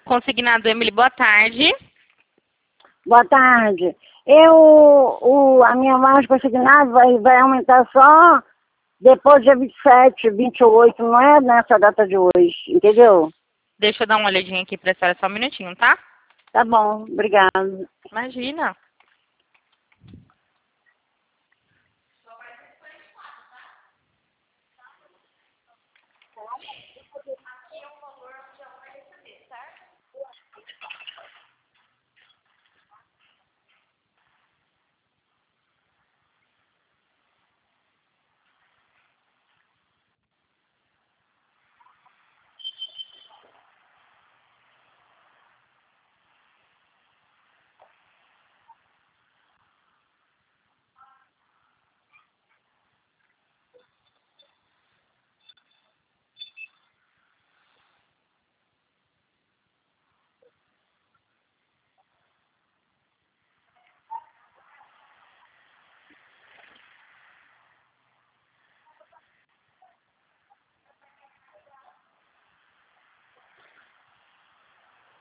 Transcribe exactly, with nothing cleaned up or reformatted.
Consignado Emily, boa tarde. Boa tarde. Eu, o, a minha margem consignada vai, vai aumentar só depois do dia vinte e sete, vinte e oito, não é nessa data de hoje, entendeu? Deixa eu dar uma olhadinha aqui pra senhora, só um minutinho, tá? Tá bom, obrigado. Imagina.